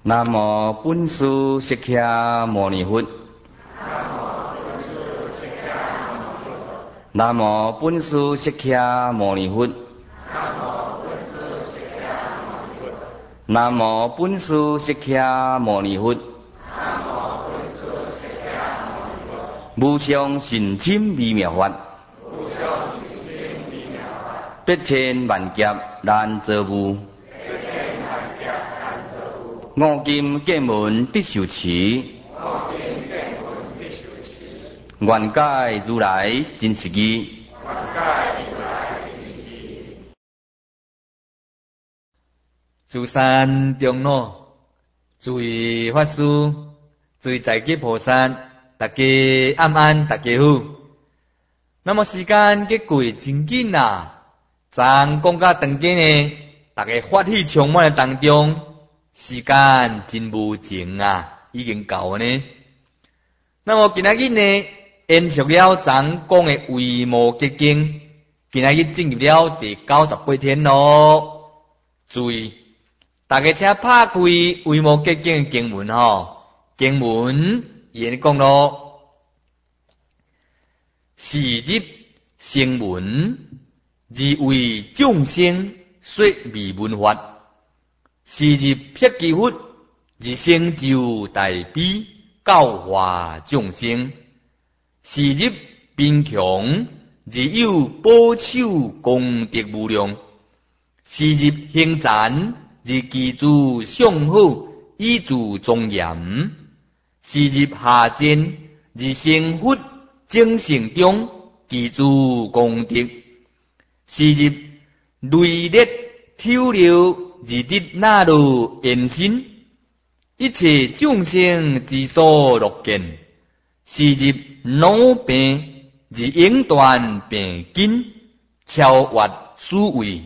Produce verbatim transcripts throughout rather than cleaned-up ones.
南无本师释迦牟尼佛。南无本师释迦牟尼佛。南无本师释迦牟尼佛。无上甚深微妙法，百千万劫难遭遇。五金剑门必受持，愿解如来真实义。 诸山长老、诸位法师、诸位在家菩萨，大家安安，大家好。那么时间结过真紧啊，昨讲到当今呢，大家法喜充满的当中，时间真无情啊，已经到呢。那么今仔日呢，延续了昨讲的维摩诘经，今仔日进入了第九十八天咯。注意，大家请拍开维摩诘经的经文吼，经文言讲咯，是日声闻，而为众生说微闻法。是日辟支佛，而成就大悲，教化众生。是日贫穷，而有宝手功德无量。是日行残，而居住相好，以助庄严。是日下贱，而成佛正成中，居住功德。是日累劣抽流，而得那路延伸，一切众生之所乐见。是日老病，而永断病根，超越思维。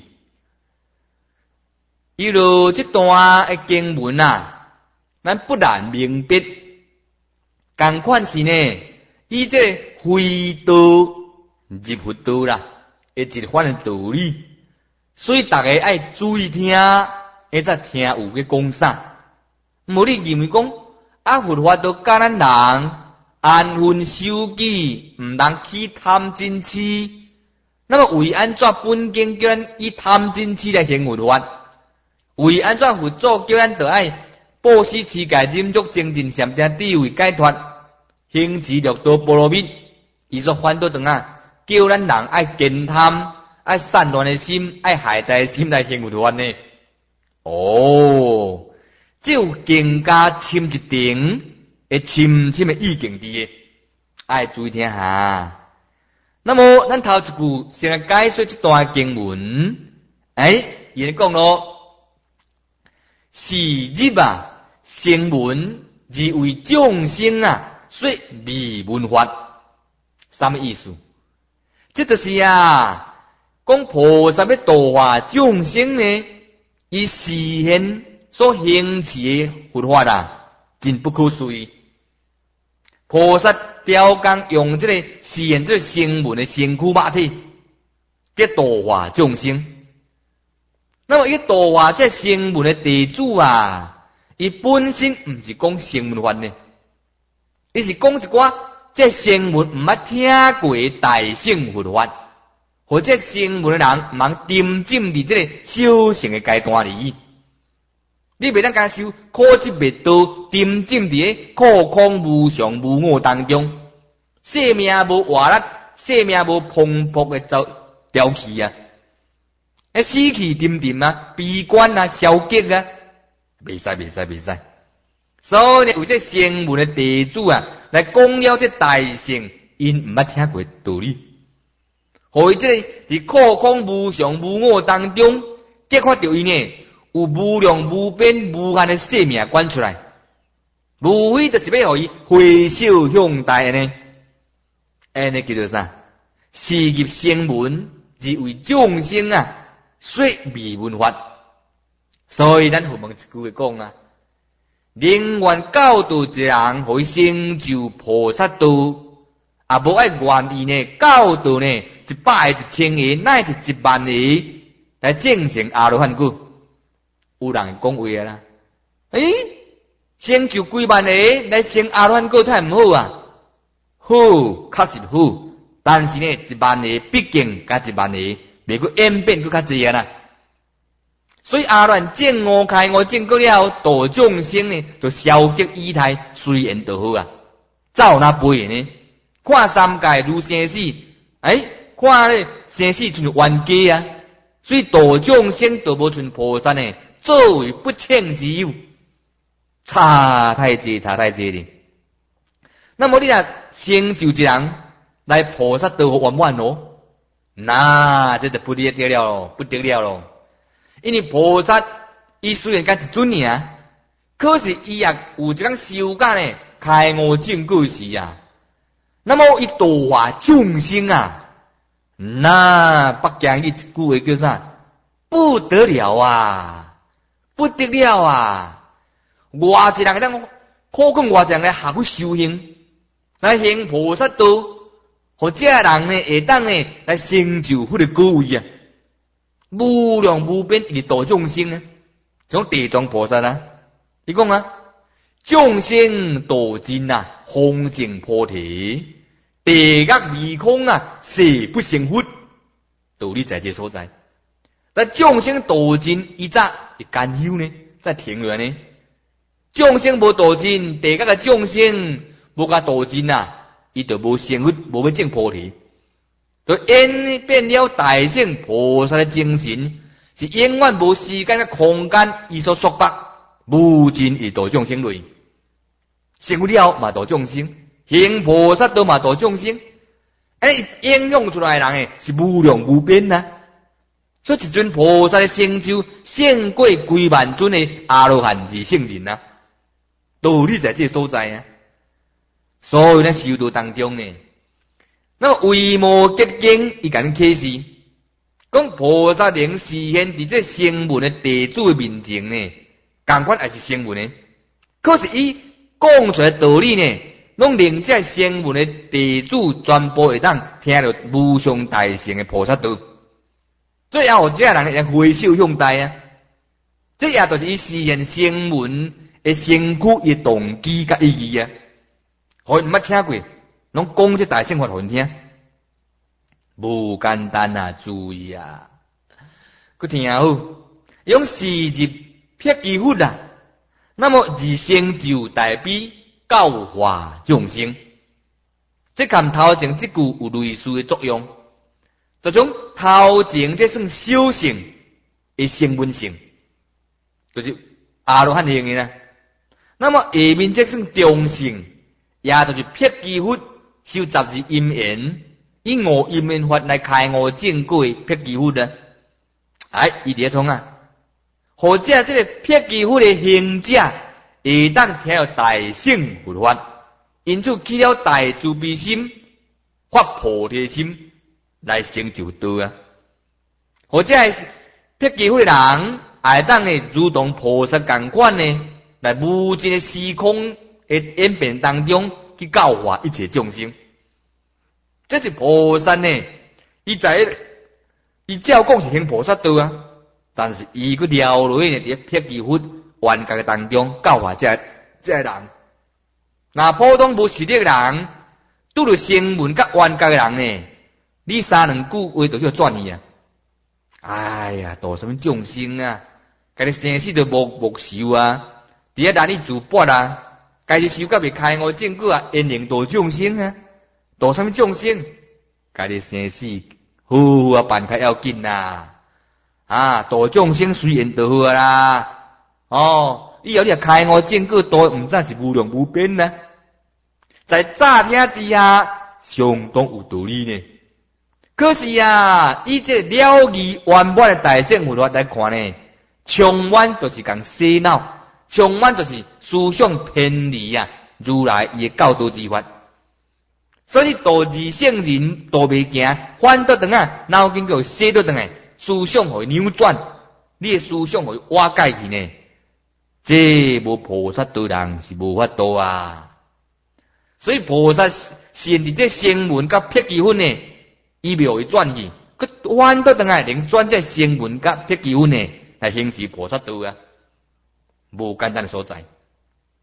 一路这段的经文啊，咱不难明白，同款是呢，以这非道入佛道啦，一一番的道理。所以大家爱注意听，会则听有嘅讲啥。无你认为讲啊，佛法都教咱人安分守己，毋通去贪嗔痴。那么为安怎本经叫咱以贪嗔痴来行佛法？为安怎佛祖叫咱得爱布施持戒忍辱精进禅定智慧解脱行持六道波罗蜜？伊说反倒等啊，叫咱人爱健贪。爱散乱的心，爱害大的心来行佛法呢？哦，只有更加深一点，会深深的意境伫嘅，爱注意听下。那么，咱头一句先来解说这段经文。哎，伊讲咯，是日啊，声闻而为众生啊，说微闻法，什么意思？这就是啊。讲菩萨要度化众生呢，以示现所行持的佛法啊，真不可思议。菩萨雕工用这个示现这个声闻的身躯肉体，去度化众生。那么，伊度化这声闻的地主啊，伊本身唔是讲声闻法呢，伊是讲一寡这声闻唔捌听过大乘佛法。或者声闻的人唔通沉浸伫这个修行的阶段里，你袂当甲修苦集灭道，沉浸伫个苦空无常无我当中，生命无活力，生命无蓬勃的朝朝气啊，诶死气沉沉啊，悲观啊，消极啊，袂使袂使袂使。所以呢，为这声闻的地主啊，来讲了这大乘，因唔捌听过道理。或者伫苦空无常无我当中，结看到伊呢有无量无边无限的生命管出来，无非就是要互伊回首向大呢。安尼叫做啥？是入声闻，而为众生啊，说微闻法。所以咱后面一句话讲啊，宁愿教导一个人，互伊成就菩萨道。啊，无爱愿意呢，教导呢，一百个、一千个，乃至一万个来证成阿罗汉果。有人讲话啦，诶、欸， 成就几万个来成阿罗汉果太唔好啊？好，确实好，但是呢，一万个毕竟加一万个，袂过演变佫较济啊啦。所以阿罗汉证五开五证过了，度众生呢，就消极意态，随缘就好啊。走那背呢？看三界如生死，哎，看咧生死像冤家啊。所以度众生度无像菩萨呢，作为不称之有，差太济，差太济哩。那么你若成就一人来菩萨道圆满咯，那这就不得了咯，不得了咯。因为菩萨伊虽然甲一尊尔，可是伊也有一工修甲呢开悟证果时啊。那么伊度化众生啊，那北京一句话叫啥？不得了啊，不得了啊！偌一人个当苦讲偌一人来下去修行，来行菩萨道，或者人呢会当呢来成就迄个果位啊，无量无边的度众生啊，像地藏菩萨啊，伊讲啊，众生度尽啊，方证菩提，地狱迷空啊，誓不成佛，道理在这所在。但众生度尽，伊则会甘休呢，再停落呢。众生无度尽，地狱个众生无甲度尽啊，伊就无成佛，无要证菩提。就演变了大乘菩萨的精神，是永远无时间、空间，伊所束缚，无尽以度众生类。成了嘛度众生，行菩萨道嘛度众生，哎，应用出来的人诶是无量无边啊！所以一尊菩萨的成就，胜过几万尊的阿罗汉之圣人啊！道理在这所在啊！所以咧修道当中呢，那么为无结经，伊甲恁启示，讲菩萨能实现伫这声闻的地主的面前呢，同款也是声闻的，可是伊讲出来道理呢，拢令这声闻的地主全部会当听到无上大乘的菩萨道。这也有这人会挥手向大啊！这也就是伊实现声闻的身躯的动机甲意义啊！互因毋捌听过，拢讲这大乘法互因听，无简单啊！注意啊！佮听好，用事入撇几佛啊！那么而成就大悲教化众生，这跟头前这句有类似的作用。这种头前这算小乘的声闻性，就是阿罗汉行的啦。那么下面这算中乘，也就是撇几佛修十二因缘，以五因缘法来开悟正果撇几佛啊！哎，伊伫创啊，或者这个撇几佛的行者，会当听到大乘佛法，因此起了大慈悲心，发菩提心。来成就道啊，或者是撇几佛的人，会当呢如同菩萨共款呢，来无尽的时空的演变当中去教化一切众生。这是菩萨呢，伊在伊照讲是行菩萨道啊，但是伊个了落去呢，伫撇几佛冤家当中教化这这人。那普通无实力的人，拄着声闻甲冤家的人呢？你三两句话就叫转去啊！哎呀，度什么众生啊？家己生死都无无受啊！伫遐难你自拔啊！家己修甲未开悟正果啊，因能度众生啊！度什么众生？家己生死好好啊办开要紧呐！啊，度众生随缘就好啦！哦，以后你若开悟正果，度毋知是无量无边呐！在乍听之下，相当有道理呢。可是啊，以这了义圆满的大乘佛法来看呢，充满就是讲洗脑，充满就是思想偏离啊，如来伊的教导之法。所以道二圣人都未行，反倒等啊，脑筋叫洗倒等来，思想互扭转，你的思想互瓦解去呢，这无菩萨道人是无法度啊。所以菩萨现伫这声闻甲撇几分呢？伊袂会转去，佮反倒等来能转这声闻甲撇几分呢，来行持菩萨道啊，无简单的所在。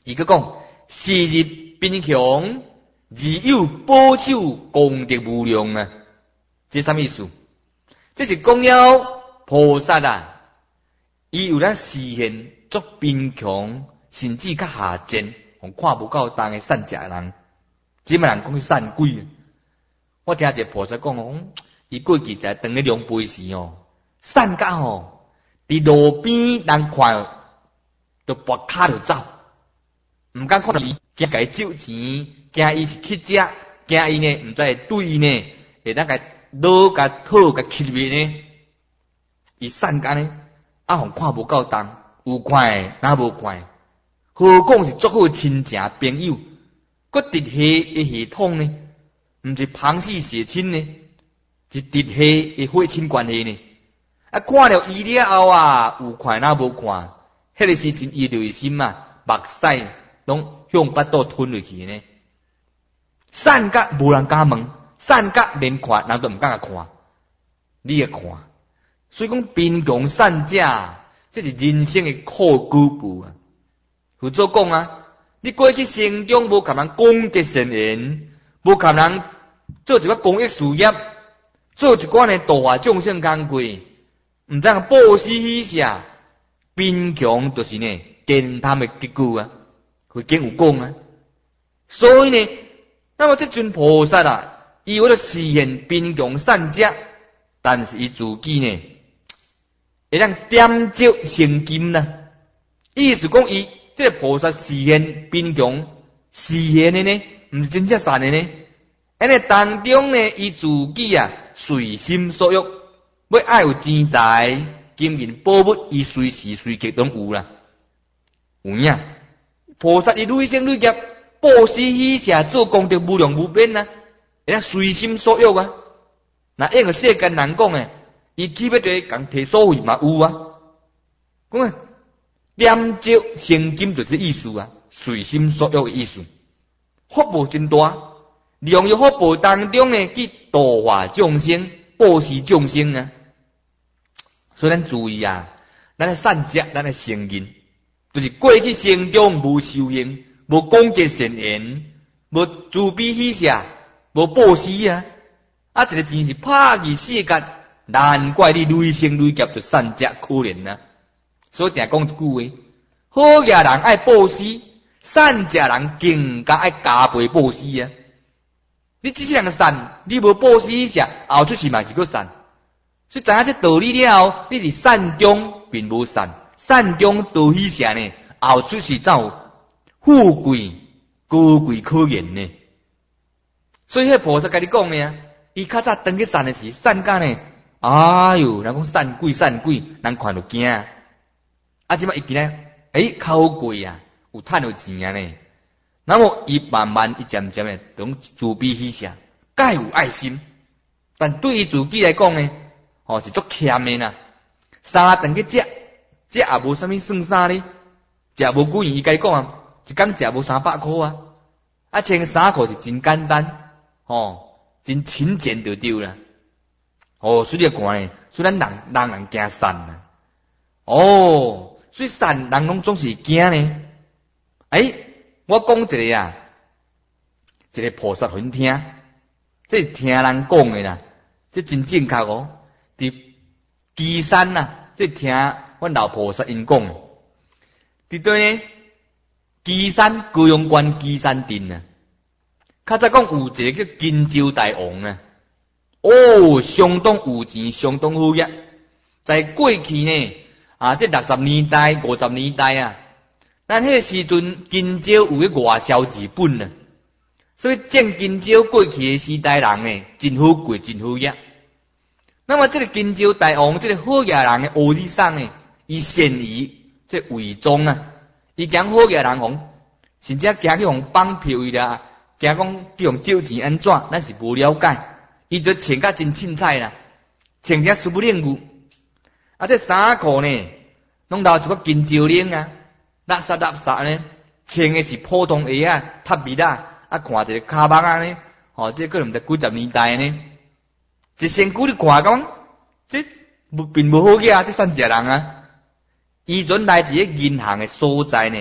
伊佫讲，昔日贫穷，而有保守功德无量啊！这什么意思？这是讲了菩萨啊，伊有咱实现足贫穷，甚至较下贱，看无够重的善食人，即么人讲去善鬼。我听一个菩萨讲哦，伊过去在当咧量杯时哦，善甲哦，伫路边人看，就拔骹就走，毋敢看到伊，惊甲伊借钱，惊伊是乞食，惊伊呢毋知会对伊呢，会当甲攞甲讨甲乞灭呢。伊善甲呢，啊，互看无够重，有看哪无看？何况是足好亲情朋友，佫直系的系统呢？毋是旁系血亲呢？是直系的血亲关系呢？啊，看了伊了后啊，有看哪无看？迄个时阵伊就心啊，目屎拢向巴肚吞落去呢。善甲无人敢问，善甲连看人都毋敢看，你也看。所以讲贫穷善者，这是人生的苦果步啊。佛祖讲啊，你过去生中无甲人功德善言，无甲人做一个公益事业，做一寡呢度化众生工作，毋通报施喜舍，贫穷就是呢健谈的结果啊。佢经有讲啊，所以呢，那么这尊菩萨啊，伊为了实现贫穷善者，但是伊自己呢，会当点石成金啦。意思讲伊这个菩萨实现贫穷，实现的呢，毋是真正善的呢。安尼当中呢，伊自己啊随心所欲，要爱有钱财、金银宝物，伊随时随刻拢有啦。有影，菩萨伊累生累劫，报施喜舍，做功德无量无边啊，会当随心所欲啊。那因个世间人讲诶，伊起要对共摕所谓嘛有啊。讲啊，点石成金就是意思啊，随心所欲的意思。福报真大，良药福报当中呢，去度化众生，报施众生啊。所以咱注意啊，咱的善食，咱的成人，就是过去生中无修行，无功德善言，无慈悲喜舍，无报施啊。啊，一个真是拍去世间，难怪你累生累劫就善食可怜啊。所以定讲一句话，好业人爱报施，善食人更加爱加倍报施啊。你即世人善，你无报施一下，后出世嘛是个善。所以知影这道理了后，你伫善中并无善，善中道喜舍呢，后出世才有富贵高贵可言呢。所以迄菩萨甲你讲呢啊，伊较早当去善的时，善甲呢，哎哟，人讲善鬼善鬼，人看着惊。啊，即摆伊今仔，诶，较好过啊，有趁到钱啊呢。那么伊慢慢伊渐渐诶，拢自卑喜舍，介有爱心。但对于自己来讲呢，哦是足欠诶呐。三顿去食，食也无啥物算啥咧，食无几元，伊家讲啊，一工食无三百箍啊。啊，穿衫裤是真简单，哦，真勤俭就对啦。哦，所以你看呢，所以咱人人人惊善啊。哦，所以善人拢总是惊呢。诶。我讲一个啊，一个菩萨很听，这是听人讲的啦，这真正确哦。伫岐山呐，这听阮老菩萨因讲，伫对呢，岐山高阳关岐山镇啊，较早讲有一个叫金州大王啊，哦，相当有钱，相当好业，在过去呢，啊，这六十年代、五十年代啊。咱迄个时阵，金州有咧外销日本啊，所以正金州过去的时代人呢，真好过，真好业。那么这个金州大王，这个好业人的乌里桑呢，伊善于这伪装啊，伊讲好业人讲，甚至惊去互绑票伊啦，惊讲去互借钱安怎，咱是无了解。伊就穿甲真凊彩啦，穿只舒不领骨，啊，这衫裤呢，拢留一个金州领啊。垃圾垃圾呢，穿的是普通鞋啊，踏米啦，啊，看一个卡巴啊呢，哦，这可能在几十年代呢，一身躯你看讲，这并无好嘢啊，这善食人啊，伊准来伫个银行的所在呢，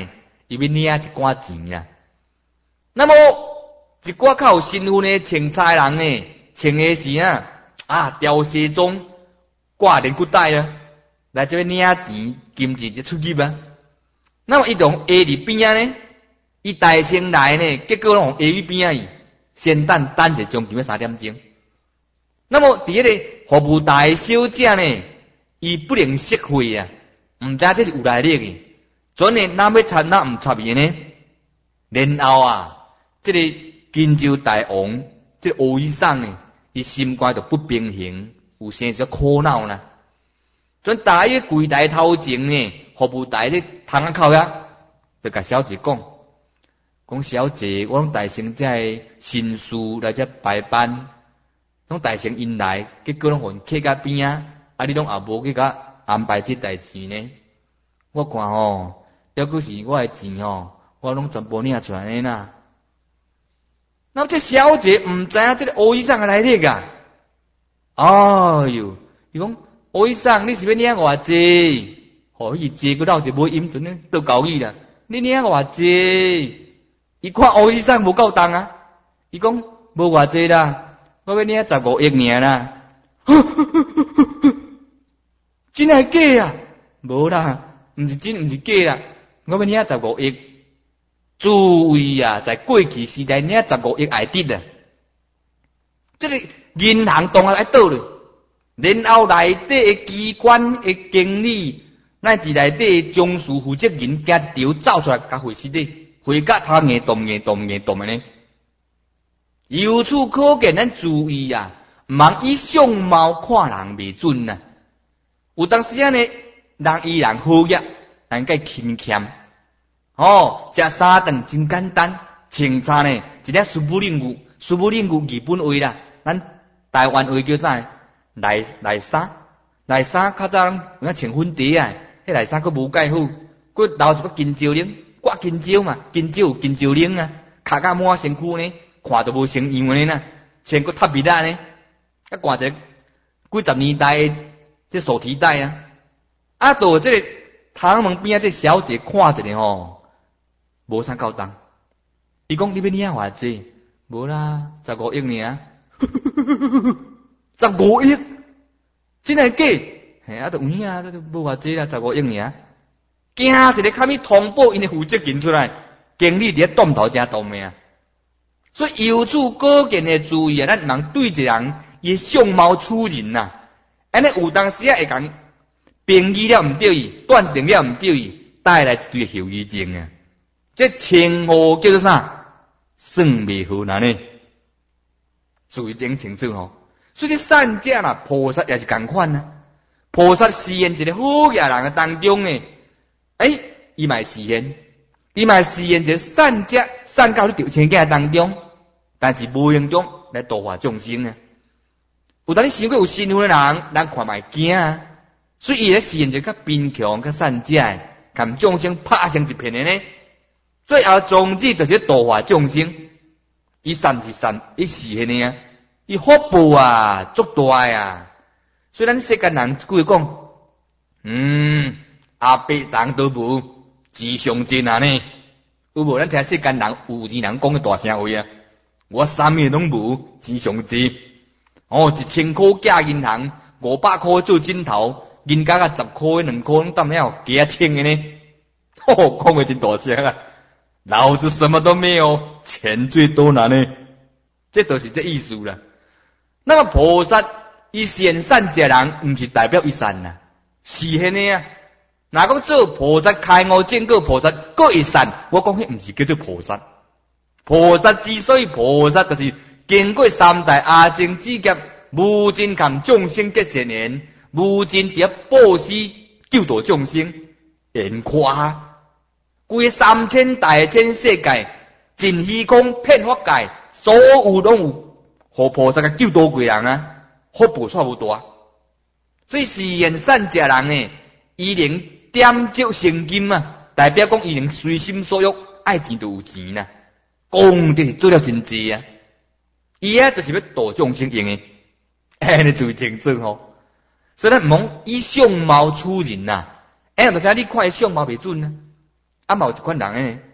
伊要领一寡钱啊。那么一寡较有身份的穿差人呢，穿的是啊啊吊西装，挂连骨带啊，来这边领钱，金钱就出去啊。那么伊同下伫边啊呢，伊大先来呢，结果拢下去边啊伊，先等等者将近要三点钟。那么伫迄个服务台小姐呢，伊不能识会啊，毋知这是有来历的，转呢哪要插哪毋插伊呢？然后啊，这个金州大王，这个乌衣裳呢，伊心肝就不平衡，有生些苦恼啦。转大约柜台头前呢，服务台咧窗仔口呀，就甲小姐讲，讲小姐，我拢大成这个新事来这排班，拢大成因来，结果拢互客甲边啊，啊你拢也无去甲安排这代志呢？我看吼，要阁是我的钱吼，我拢全部领出来的啦。那这小姐毋知影这个乌衣裳来历啊？哎哟，伊讲乌衣裳你是要领偌济？吼，伊坐个老就无音准呢，都够意啦。你领偌济？伊看乌衣裳无够重啊，伊讲无偌济啦，我要领十五亿尔啦。真系假啊？无啦，毋是真，毋是假啦，我要领十五亿。诸位啊，在过去时代领十五亿爱得啊，这个银行当然爱倒了，然后内底的机关的经理，乃至内底的中枢负责人，加一条走出来，甲会死的，会甲他硬动硬动硬动的呢。由此可见，咱注意啊，毋通以相貌看人未准啊。有当时啊呢，人依然好业，人该勤俭。哦，食三顿真简单，穿衫呢，一粒苏布林牛，苏布林牛日本话啦，咱台湾话叫啥？内内衫，内衫较早人有影穿粉底啊，迄内衫佫无介好，佫留一个金蕉领，挂金蕉嘛，金蕉有金蕉领啊，卡甲满身躯呢，看都无成样呢呐，穿佫塌鼻仔呢，啊，挂一个几十年代的这手提袋啊，啊，到这个窗门边啊，这小姐看一下吼。无啥够重，伊讲你要领偌济？无啦，十五亿尔。十五亿，真系假？嘿啊，都有影啊，都无偌济啦，十五亿尔。惊一个，看咪通报因的负责人出来，经理伫咧动头正动的啊。所以由此可见的注意啊，咱毋通对一个人伊相貌处人呐。安尼有当时啊会讲评议了毋对伊，断定了毋对伊，带来一堆后遗症啊。这称呼叫做啥？算袂好难呢？注意真清楚吼。所以这善者啦，菩萨也是共款啊。菩萨示现一个好业人的当中呢，诶，伊嘛示现，伊嘛示现一个善者善到你条清净当中，但是无用中来度化众生啊。有当你想过有身份的人，人看嘛会惊啊。所以伊咧示现一个较贫穷、较善者的，含众生拍成一片的呢。最后宗旨就是度化众生，伊善是善，伊是现的啊，伊福报啊足大啊。所以咱世间人一句讲，嗯，阿伯人都无钱上进啊呢，有无？咱听世间人有钱人讲的大声话啊，我啥物拢无钱上进，哦，一千块寄银行，五百块做枕头，人家个十块两块拢担了加千的呢，哦，讲的真大声啊！老子什么都没有，钱最多难呢，这都是这意思啦。那么菩萨伊显善者人，毋是代表伊善呐，是现的啊。若讲做菩萨开悟见过菩萨，各一善，我讲迄毋是叫做菩萨。菩萨之所以菩萨，就是经过三代阿僧祇劫，无尽含众生结善缘，无尽伫咧布施救度众生，严夸。规三千大千世界，尽虚空遍法界，所有拢有，互菩萨个救度过人啊，福报煞无大。所以示现善者人呢，伊能点足成金啊，代表讲伊能随心所欲，爱钱就有钱啦。功德是做了真济啊，伊啊就是要度众生用的，安尼就清楚吼。所以咱毋通以相貌处人呐，哎，或者你看伊相貌袂准啊。啊，嘛有一款人诶，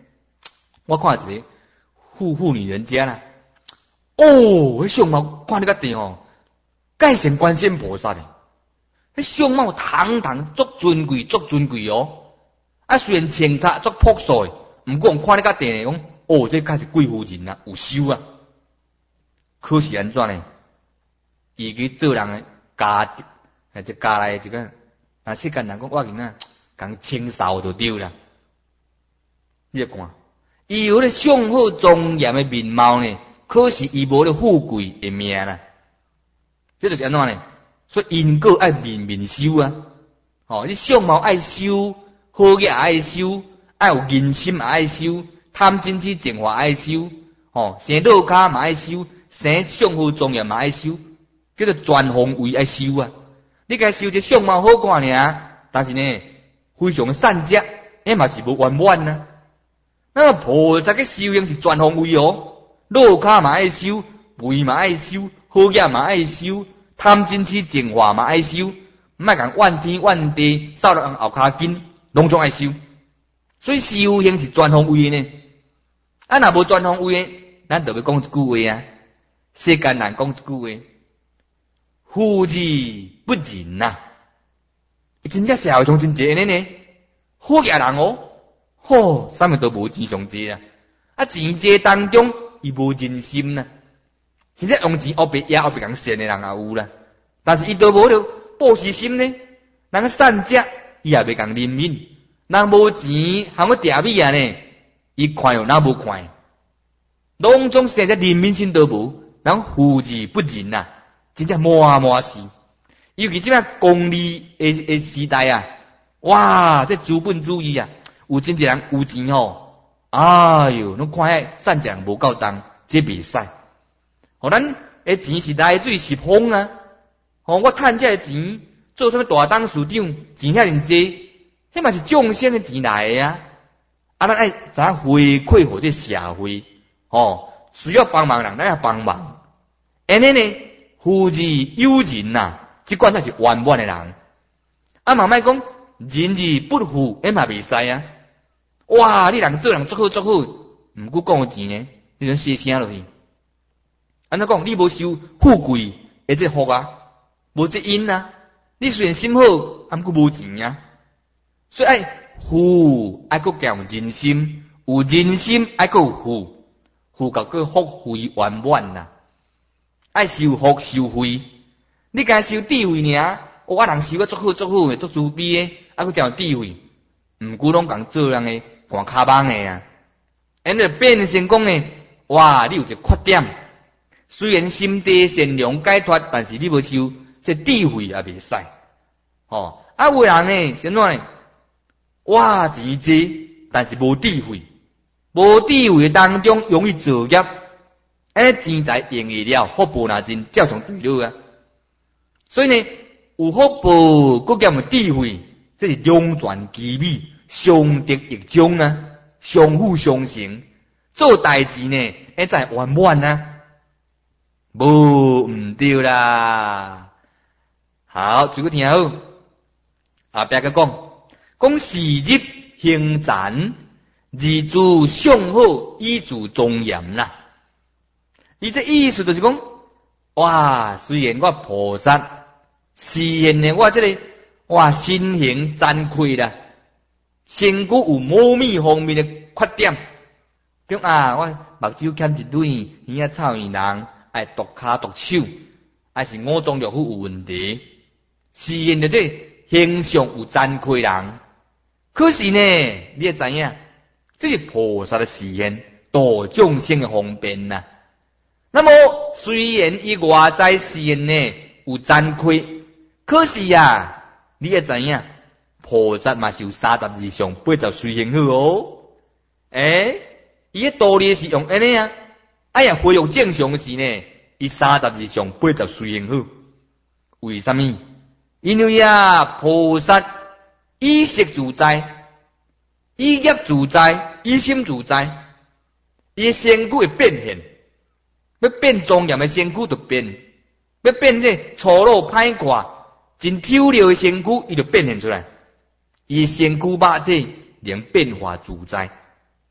我看一个妇妇女人家啦，哦，迄相貌看你个地哦，介像观世音菩萨诶，迄相貌堂堂足尊贵，足尊贵哦。啊，虽然穿插足朴素诶，毋过看你个地讲，哦，这确是贵妇人啊，有修啊。可是安怎呢？伊去做人诶家，诶，即家内一个，啊，世间人讲我囡仔讲清扫就对啦。你来看，伊有咧相好庄严诶面貌呢，可是伊无咧富贵诶命啦。这就是安怎呢？所以因果爱面面修啊。哦，你相貌爱修，好嘢也爱修，爱有仁心也爱修，贪嗔痴净化爱修，哦，生落卡嘛爱修，生相好庄严嘛爱修，叫做全方位爱修啊。你该修这相貌好看尔，但是呢，非常善解，那嘛是无圆满啊。那么菩萨嘅修行是全方位哦，落卡嘛爱修，肥嘛爱修，好嘢嘛爱修，贪嗔痴净化嘛爱修，唔爱讲怨天怨地，扫落人后骹筋，拢总爱修。所以修行是全方位呢。啊，若无全方位，咱就要讲一句话啊。世间人讲一句话，富之不仁呐。真正社会上真济安尼呢，好嘢人哦。吼，啥物都无钱上济啊！啊，钱济当中伊无仁心呐，真正用钱后边也后边讲善的人也有啦，但是伊都无了报施心呢，人善者伊也袂讲怜悯，人无钱含个嗲米啊呢，伊看又哪无看，拢总生只怜悯心都无，人富之不仁呐，真正满满是，尤其即摆功利诶诶时代啊，哇，这资本主义啊！有真济人有钱吼，哎哟，侬看遐善良无够重，这袂使。互咱诶钱是来自于是风啊！吼，我趁这钱做啥物大董事长，钱遐尼济，迄嘛是众生诶钱来诶啊！啊，咱爱知影回馈互这社会，吼，需要帮忙人，咱要帮忙。安尼呢，富之有仁呐，即款才是圆满诶人。啊，嘛莫讲仁而不富，迄嘛袂使啊！哇！你人做人足好足好，毋过讲有钱呢，你就写声落去。安怎讲？你无受富贵诶这福啊，无这因啊。你虽然心好，啊，毋过无钱啊。所以爱富爱佫有仁心，有仁心爱佫有富，富甲佫福慧圆满啦。爱受福受慧，你敢受智慧尔？我人受个足好足好诶，足慈悲诶，啊佫真有智慧，毋过拢共做人诶。看卡邦诶啊，因着变成讲诶，哇！你有一个缺点，虽然心地善良解脱，但是你无修这智慧也袂使。哦，啊有人呢，是怎呢？哇，钱济，但是无智慧，无智慧当中容易造业，安尼钱财用去了，福报若真照常对了啊。所以呢，有福报，佮兼有智慧，这是两全其美。相得益彰啊，相辅相成，做代志呢，会才圆满啊，无毋对啦。好，最后听好，后壁个讲，讲时日行禅，自主相好，以自庄严啦。伊这意思就是讲，哇，虽然我菩萨，实现呢我这个哇身形惭愧啦。身躯有某咪方面的缺点，比如啊，我目睭欠一蕊，耳仔臭耳人，爱独骹独手，还是五脏六腑有问题，是因着这形象有惭愧人。可是呢，你也知影，这是菩萨的示现，度众生的方便呐。那么虽然伊外在示现呢有惭愧，可是呀、啊，你也知影。菩萨嘛是有三十二相八十随行好哦，诶，伊个道理是用安尼啊，哎呀，恢复正常时呢，伊三十二相八十随行好。为什么？因为啊，菩萨意识自在，意业自在，意心自在，伊身躯会变现，要变庄严的身躯就变，要变这粗鲁歹看、真丑陋的身躯，伊就变现出来。伊身躯肉体能变化自在，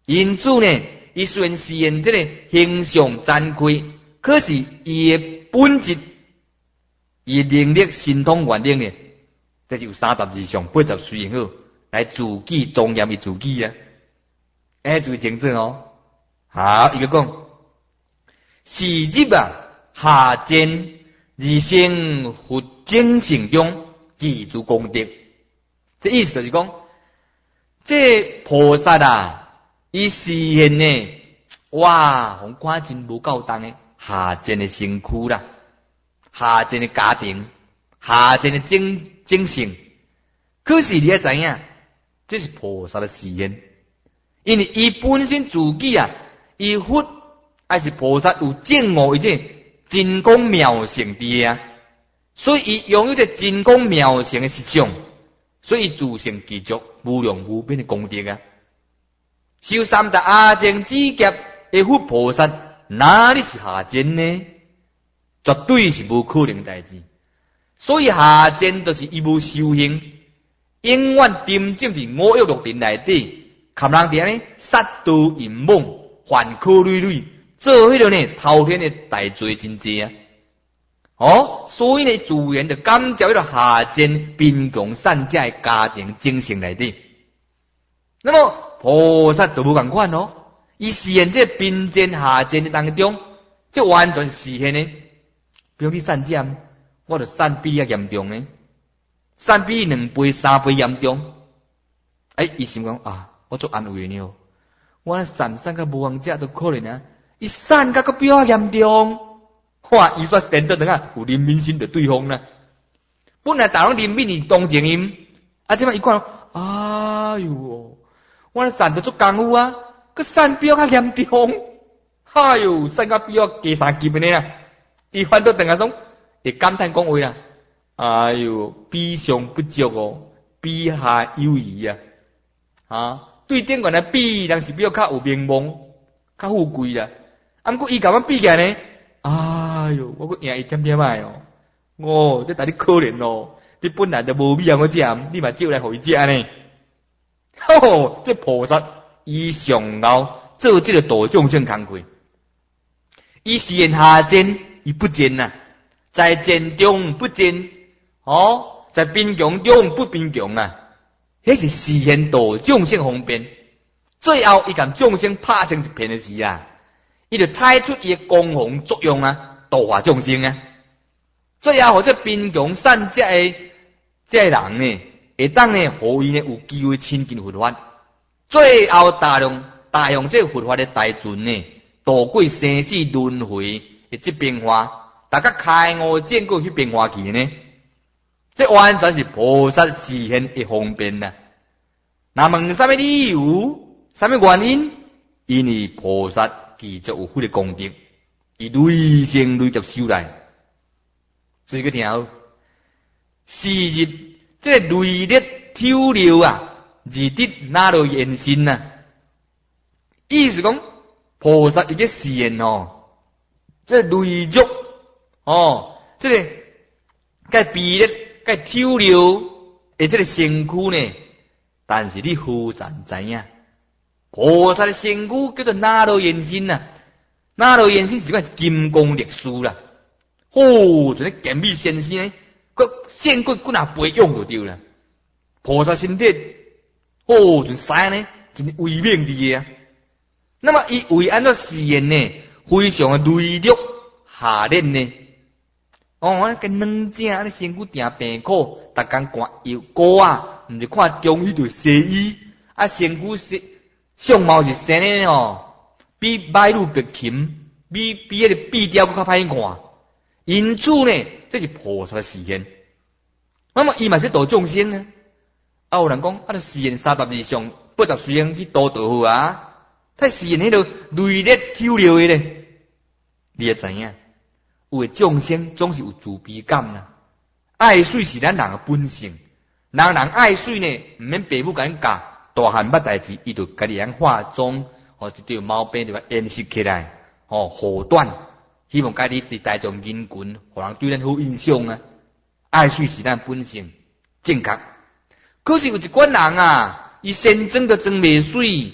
因此呢，伊虽然实现这个形象惭愧，可是伊的本质、伊的能力、神通原力呢，这就有三十二相八十随好来自己庄严伊自己啊！哎，注意清楚哦。好，伊个讲，是日啊，下贱而生佛精神中记住功德。这意思就是讲，这菩萨啊，伊实现呢，哇，红看真无够重诶，下贱的身躯啦，下贱的家庭，下贱的精精神。可是你要知影，这是菩萨的实现，因为伊本身自己啊，伊佛还是菩萨有证悟，伊这真功妙成伫啊，所以伊拥有这真功妙成的实相。所以自成具足无量无边的功德啊！修三大阿僧只劫的佛菩萨，哪里是下贱呢？绝对是无可能代志。所以下贱就是伊无修行，永远沉浸伫五欲六尘内底，含人哋呢杀盗淫妄，犯科累累，做迄个呢滔天的大罪真济啊！哦，所以呢，自然就感召迄个下贱贫穷善者的家庭精神内底。那么菩萨就无共款哦，伊实现这贫贱下贱的当中，这完全实现呢。比如你善者，我就善比较严重呢，善比两倍三倍严重。哎，伊心讲啊，我做安慰呢，我善善甲无王者都可能啊，伊善甲个比较严重。哇！伊说等等等啊，有怜悯心的对方呢。本来大家怜悯伊同情伊，啊，这摆伊看，哎呦，我善得做功夫啊，个善比较严重，哎呦，善甲比较加三级的呢。伊反倒等下说，会感叹讲话啦，哎呦，比上不足哦，比下有余啊，啊，对顶悬来比，人是比较较有名望，较富贵啦。啊，不过伊甲我比起来呢。哎呦，我个赢伊点点歹哦！哦，这大你可怜哦！你本来就无米啊，我食，你嘛借来互伊食呢？吼，这菩萨伊上后做这个度众生工课，伊实现下贱，伊不贱呐，在贱中不贱，哦，在贫穷中不贫穷啊，迄是实现度众生方便。最后伊甲众生拍成一片的时啊！伊就采出伊的光弘作用啊，度化众生啊。最后，或者贫穷善者的这人呢，会当呢，互伊呢有机会亲近佛法。最后，大量大用这佛法的大船呢，度过生死轮回的这变化，大家开悟见过去变化去呢，这完全是菩萨实现的方便呐。那问什么理由？什么原因？因为菩萨记足有佛的功德，伊累生累劫修来。所以个听好，是日这个累力抽流啊，二得哪落现身呐？意思讲，菩萨伊个实现哦，这累足哦，这个该比力该抽流，而这个身躯呢，但是你好赞知影。菩萨的身躯叫做哪落现身呐？哪落现身是款金刚力士啦，哦，就那健美先生呢，个线骨骨那培养就对啦。菩萨身体，哦，就啥呢？真威猛的啊！那么伊为安怎实现呢？非常的累力下练呢？哦，我个软正，安尼身躯定病苦，逐工寒药膏啊，毋是看中医就西医，啊，身躯是。相貌是生的哦，比马路白琴，比比迄个壁雕更较歹看。因此呢，这是菩萨的实现。那么伊嘛是度众生呢？啊，有人讲，啊，实现三十二相八十随行去度道好啊，他实现迄个累力抽流的咧。你也知影，有的众生总是有自卑感啦，爱水是咱人的本性，人人爱水呢，毋免父母甲咱教。大汉捌代志，伊就家己样化妆，哦，一条毛病就甲掩饰起来，哦，护短，希望家己伫大众人群，互人对咱好印象啊。爱水是咱本性，正确。可是有一款人啊，伊先装就装袂水，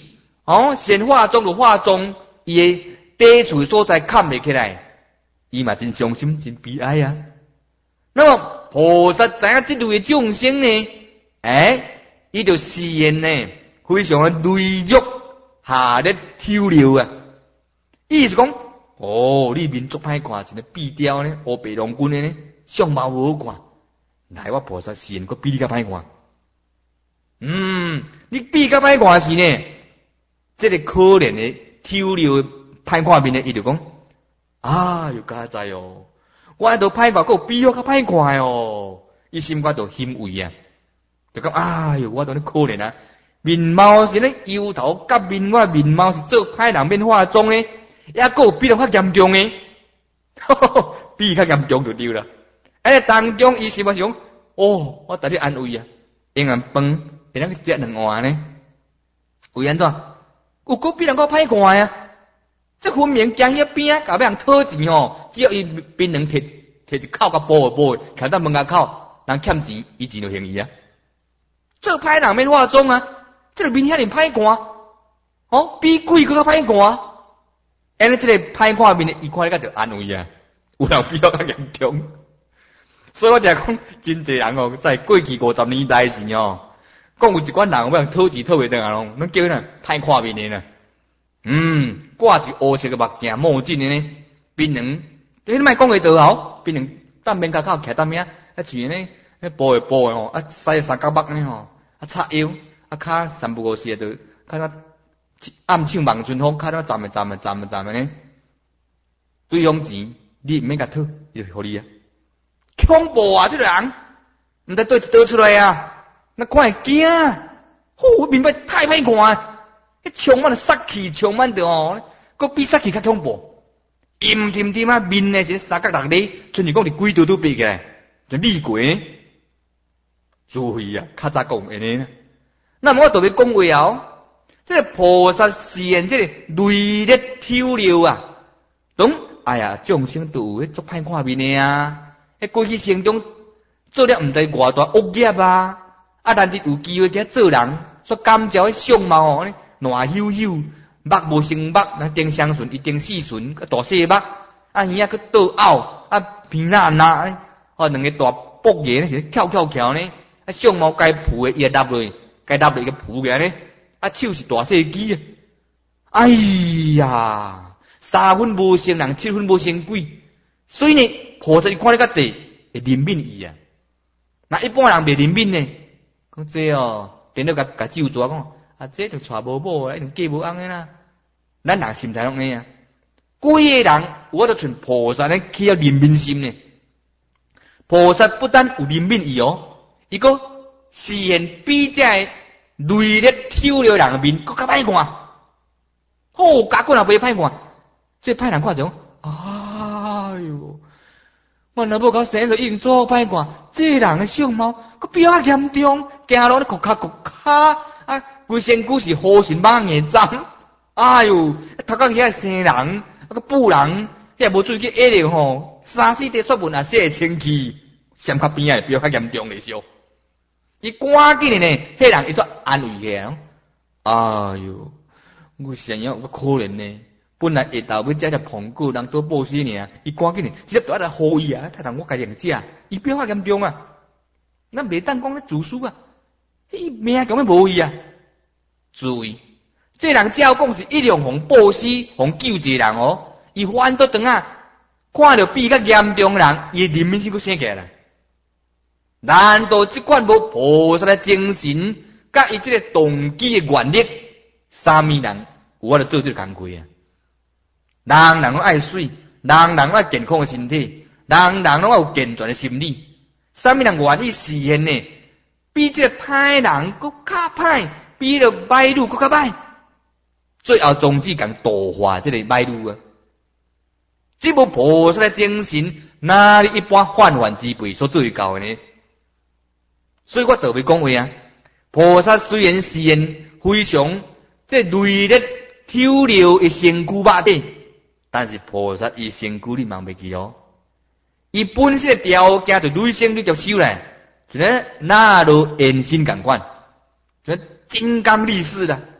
哦，先化妆就化妆，伊诶底厝所在看袂起来，伊嘛真伤心，真悲哀啊。那么菩萨知影即类的众生呢，哎，伊就誓言呢，非常的累弱下咧抽溜啊。意思讲，哦，你面足歹看，真个闭雕呢，乌白龙君的呢，相貌无好看。来，我菩萨誓言，佮比你较歹看。嗯，你比较歹看是呢，这个可怜的抽溜歹看面的，伊就讲，啊，又加在哦。我喺度歹看，佮比我较歹看哦，伊心肝就欣慰啊，就讲哎哟，我都咧可怜啊，面貌是咧油头甲面，我面貌是做歹人免化妆咧，也佮比人较严重诶，比较严重就对啦。哎，当中伊是嘛想，哦，我逐日安慰啊，用完饭会当去食两碗呢，为安怎？有佮比人较歹看啊？这分明江迄边啊，甲要人讨钱吼，只要伊槟榔摕摕一口甲剥诶剥诶，徛到门口口，人欠钱，伊钱就还伊啊。做歹人免化妆啊，这个面遐尼歹看，哦，比鬼佫较歹看。安尼，这个歹看面，伊看你甲就安慰啊，有人比较较严重。所以我就讲，真侪人哦，在过去五十年代时哦，讲有一款人要人讨钱讨袂得啊咯，咱叫人歹看面诶啦。嗯，挂一乌色个目镜墨镜的呢，槟榔，你莫讲个倒后，槟榔当面口口徛当面，啊像呢，迄剥诶剥诶吼，啊塞三角目呢吼，啊叉腰，啊骹三不五时就看到暗唱望春风，看到站诶站诶站诶站诶呢，对方钱你毋免甲讨，伊就互你啊，恐怖啊！这个人，毋知对倒出来啊，那看会惊，吼，面白太歹看。迄充满了杀气，充满着哦，佫比杀气较恐怖。阴甜甜啊，面呢是三角六里，像是讲伫鬼都都闭起来，就厉鬼。注意啊，较早讲安尼。那么我特别讲话哦，这个菩萨誓言，这个累烈抽溜啊，懂？哎呀，众生都有迄做歹看面的啊，迄过去生中做了毋知偌大恶业啊，啊，但是有机会去做人，所感召迄相貌哦。烂黝黝，目无成目，那顶双唇，一顶四唇，个大细目，啊耳仔去倒拗，啊鼻呐呐，哦两个大卜爷呢是翘翘翘呢，啊相貌该蹼的伊搭落，该搭落个蹼个呢，啊手是大细机啊，哎呀，三分无成人，七分无成鬼，所以呢，菩萨一看你个地会怜悯伊啊，那一般人袂怜悯呢，讲这哦，变到甲甲咒诅讲。啊，这就娶无某啦，一定嫁无翁诶啦。咱人心态拢安尼啊，几个人我都像菩萨咧起了怜悯心呢。菩萨不但有怜悯伊哦，伊个誓言比这累烈抽了人诶面佫较歹看。好，甲骨也袂歹看，这歹人看就讲，哎哟，我若无甲生就已经做歹看，这人诶相貌佫比较严重，行路咧骨卡骨卡啊。规身躯是好神马眼脏，哎哟，头壳遐生人，啊个妇人，遐无注意去下了吼，三四块雪文也洗清气，闪较边仔比较较严重咧少。伊赶紧呢，迄人伊说安慰起来，哎哟，我想要我可怜呢，本来下昼要食只苹果，人多报死呢，伊赶紧呢，直接倒来好伊啊，太人我家己食，伊比较较严重啊，咱袂当讲咧自私啊，伊命根本无伊啊。注意，这人只要讲是一两互报死，互救一个人哦，伊反倒当啊，看到比较严重人，伊怜悯心佫生起来。难道即款无菩萨的精神，甲伊即个动机的原力，啥物人有法度做即个工课啊？人人拢爱水，人人拢爱健康的身体，人人拢有健全的心理，啥物人愿意实现呢？比即个歹人佫较歹。比了歹路佫较歹，最后宗旨共度化这个歹路啊！这无菩萨的精神，哪里一般泛泛之辈所做会到的呢？所以我特别讲话啊，菩萨虽然誓言非常这累烈抽溜的身躯肉体，但是菩萨伊身躯你忘袂记哦，伊本身的条件就累生你着手来，就咧那路延伸共款，就金刚力士的，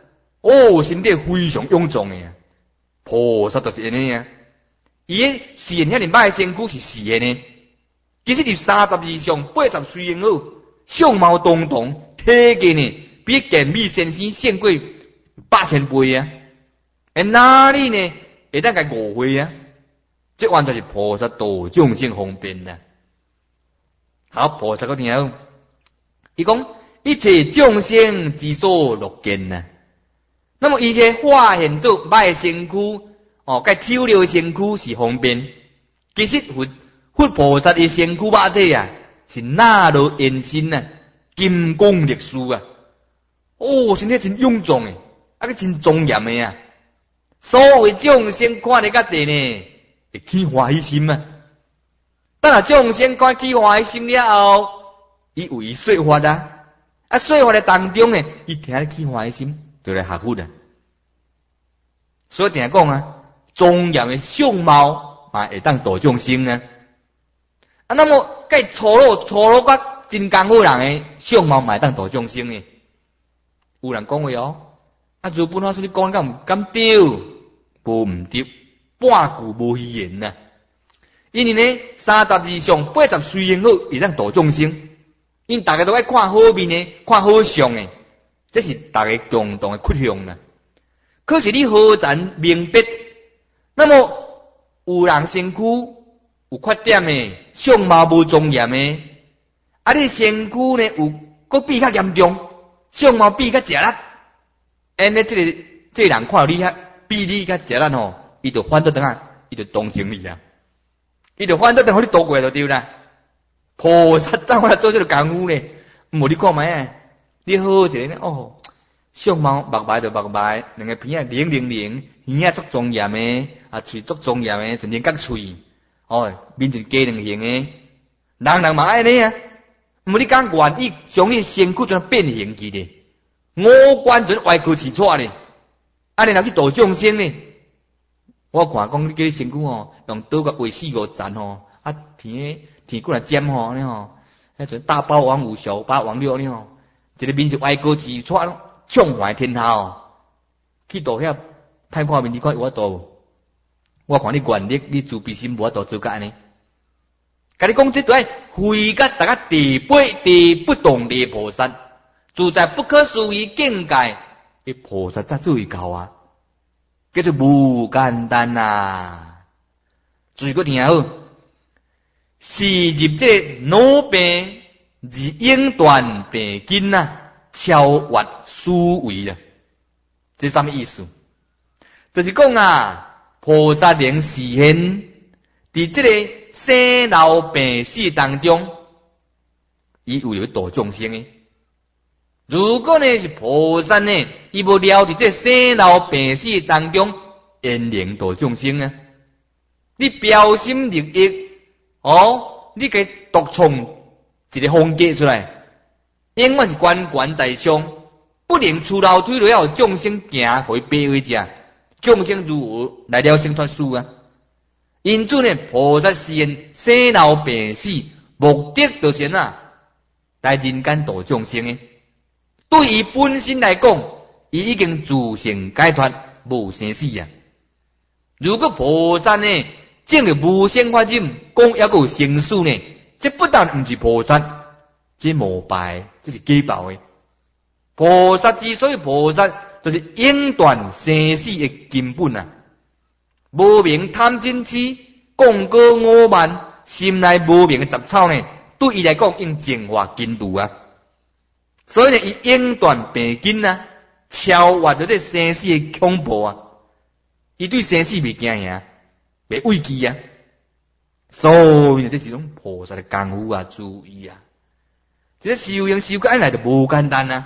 哦，身体非常臃肿的啊。菩萨就是安尼啊，伊个现遐尼歹身躯是是安尼，其实伫三十以上八十岁以后，相貌堂堂，体格呢比健美先生胜过百千倍啊！诶，哪里呢会当甲误会啊？这完全是菩萨度众生方便啊！好，菩萨个听好，伊讲一切众生之所乐见啊。那么伊个化现做歹身躯，哦，甲丑陋身躯是方便。其实佛佛菩萨的身躯肉体啊，是那罗延伸啊，金刚力士啊，哦，身体真臃肿诶，啊个真庄严诶啊！所有众生看咧甲地呢，会起欢喜心啊。等下众生看起欢喜心了后，伊为伊说法啊，啊说法的当中呢，伊听咧起欢喜心。就来学佛啊！所以定讲啊，庄严的相貌嘛会当度众生啊。啊，那么介粗鲁粗鲁甲真功夫人的相貌嘛会当度众生呢？有人讲话哦，啊，如本法师你讲敢毋敢对？无毋对，半句无虚言呐。因为呢，三十以上八十岁以后会当度众生，因大家都爱看好面的，看好相的。这是大家共同的趋向啦。可是你好咱明白，那么有人身躯有缺点的，相貌无庄严的，啊，你身躯呢有佫比较严重，相貌比较邪力，安尼这个这个人看到你较比你较邪力吼，伊就反倒等下，伊就同情你啊，伊就反倒等下你渡过就对啦。菩萨怎么来做这个功夫呢？无你看觅啊。你好一个呢哦，相貌目白就目白，两个鼻啊灵灵灵，耳啊足庄严的，啊喙足庄严的，就连角喙，哦面就鸡两形的，人人嘛爱尼啊。毋你讲愿意将你身躯转变形去咧，五官转歪曲起错咧，安尼若去度众生呢？我看讲你叫你身躯哦，用刀甲划四五层哦，啊天天过来尖吼，呢吼，迄阵大包王五小八王六呢吼。一个面是歪高自创创坏天下哦，去度遐歹看面，你看有法度？我看你愿力，你自闭心无法度做甲安尼。甲你讲这对，非甲大家地八地不动的菩萨，住在不可思议境界的菩萨才最高啊！叫做无简单啊！注意个听好，是入这个脑病。而应断病根啊，超越思维啊，这什么意思？就是讲啊，菩萨能实现伫这个生老病死当中，伊有要度众生的。如果呢是菩萨呢，伊无了伫这生老病死当中，因能度众生啊。你标新立异哦，你给独创。一个风格出来，永远是关关在上，不能出楼梯就要有众生行回爬为食，众生如何来了生脱死啊？因此呢，菩萨实现生老病死，目的就是呐，来人间度众生的。对于本身来讲，伊已经自性解脱，无生死啊。如果菩萨呢，证了无生法忍，讲还有生死呢？这不但毋是菩萨，这膜拜，这是假报的。菩萨之所以菩萨，就是永断生死的根本啊！无明贪嗔痴，讲过傲慢，心内无明的杂草呢，对伊来讲应净化根除啊！所以呢，伊永断病根啊，超越咗这生死的恐怖啊！伊对生死未惊呀，未畏惧啊！所以这是种菩萨的功夫啊，注意啊！这修行修个安来就无简单啊。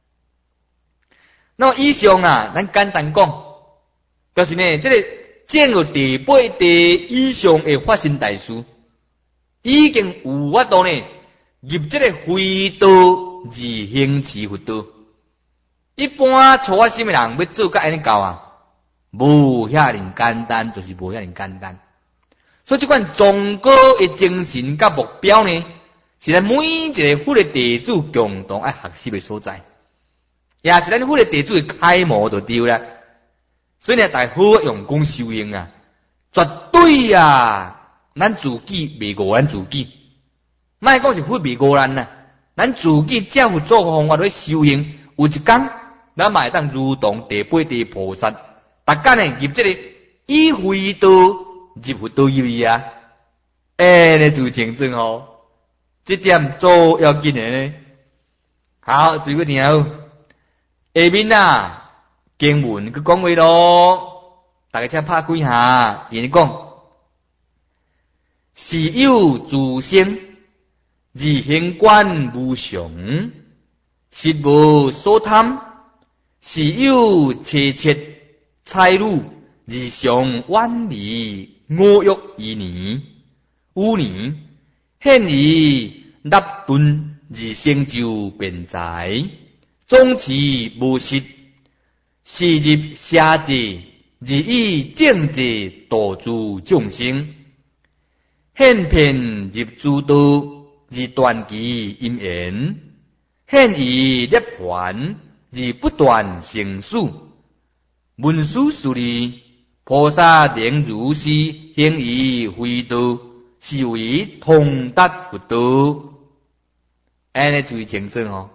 那么以上啊，咱简单讲，就是呢，这个证有第八地以上的发心大事，已经有法度呢入这个非道而行持佛道。一般初发心的人要做个安尼教啊，无遐尼简单，就是无遐尼简单。所以这款宗教的精神甲目标呢，是咱每一个佛的弟子共同爱学习的所在。 也是咱佛的地主的楷模就对啦。所以呢，大家好好用功修行啊，绝对啊，咱自己袂误咱自己。莫讲是佛袂误咱呐，咱自己照佛做方法去修行，有一天咱嘛会当如同第八地菩萨，逐天呢入这个以慧道入佛道义啊，哎，你就清楚哦。这点做要紧的呢。好，最后听好，下面啊。经文佢讲话咯，大家请拍几下。人讲是有自性，而行观无常，实无所贪；是有切切猜路，而常远离我欲而年污年，现而立顿而成就辩才，总持无实。是入邪智，而以正智度诸众生；现骗入诸道，而断其因缘；现以涅槃，而不断成事。文殊师利，菩萨能如是行以慧道，是为通达佛道。安尼注意清楚哦。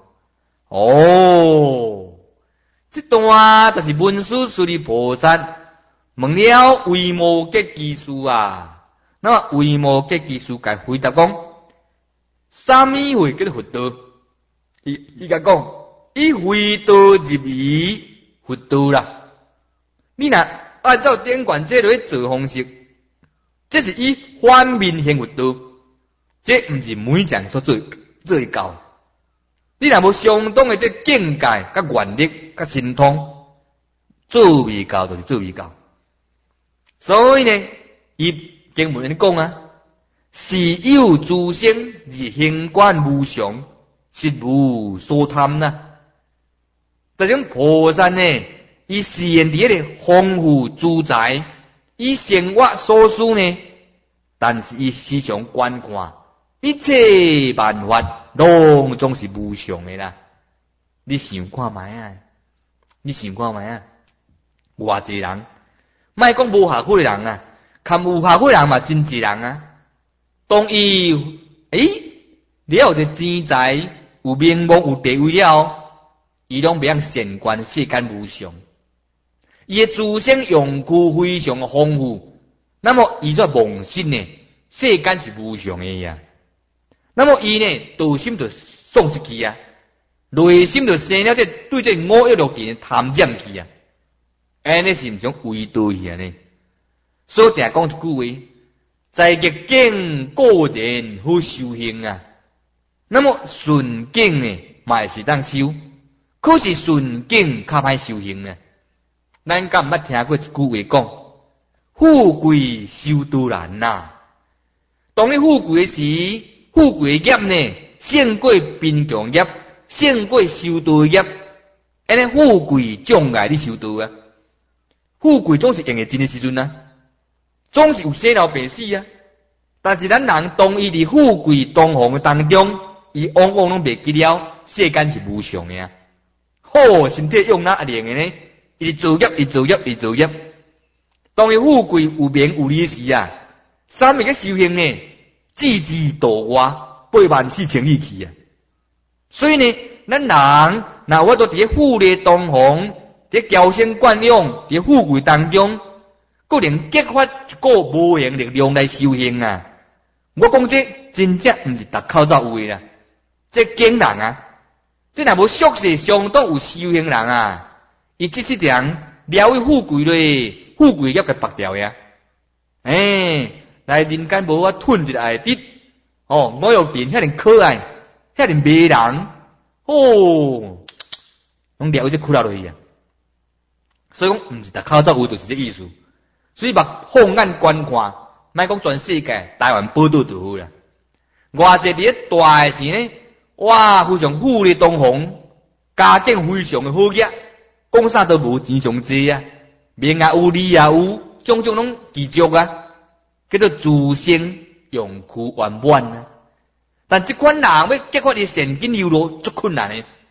哦。这段就是文殊师利菩萨问了维摩诘基师啊，那么维摩诘基师甲回答讲：什么会叫做佛道？伊伊甲讲：以慧道入于佛道啦。你若按照典管这类做方式，这是以反面行佛道，这毋是每讲所做做会到。你若无相当的这境界、甲愿力、甲神通，做未到就是做未到。所以呢，伊经文里讲啊，是有自性而行观无常，实无所贪呐。这种菩萨呢，伊实现伫迄个丰富自在，以生活所需呢，但是伊时常观看一切万法。拢总是无常的啦，你想看卖啊？你想看卖啊？偌济人，莫讲无下苦的人啊，看有下苦的人嘛真济人啊。当伊诶了有一钱财、有名望、有地位了，伊拢袂晓善观世间无常，伊的自身用具非常丰富，那么伊则妄信呢，世间是无常的呀。那么伊呢，道心就丧失去啊，内心就生了这对这我欲六件贪恋去啊，安尼是毋种违道去啊呢？所以定讲一句话，在逆境果然好修行啊。那么顺境呢，嘛是当修，可是顺境较歹修行呢。咱敢毋捌听过一句话讲，富贵修道难呐、啊。当你富贵时，富贵业呢，胜过贫穷业，胜过修道业。安尼富贵障碍你修道啊！富贵总是用会尽的时阵啊，总是有生老病死啊。但是咱人当伊伫富贵当红当中，伊往往拢袂记了，世间是无常的啊。好，身体用哪灵的呢？伊造业，伊造业，伊造业。当伊富贵有名有利时啊，三物个修行呢？自自度化，八万四千里去啊！所以呢，咱人若我都伫富丽堂皇，伫娇生惯养，伫富贵当中，个能激发一个无形力量来修行啊！我讲这真正毋是逐口走有诶啦，这惊人啊！这若无宿世相当有修行人啊，伊即世人了于富贵咧，富贵业个拔掉呀！哎。来人间无法吞一个下滴，哦，我有点遐尼可爱，遐尼迷人，哦，拢了解哭了落去啊！所以讲，毋是逐口走有，就是这意思。所以把放眼观看，莫讲全世界，台湾报道就好啦。偌济伫咧大诶时呢，哇，非常富丽堂皇，家境非常诶好业，讲啥都无钱上济啊，名也有，利也有，种种拢具足啊。叫做自性用具圆满啊！但这款人要激发伊现金流露足困难的，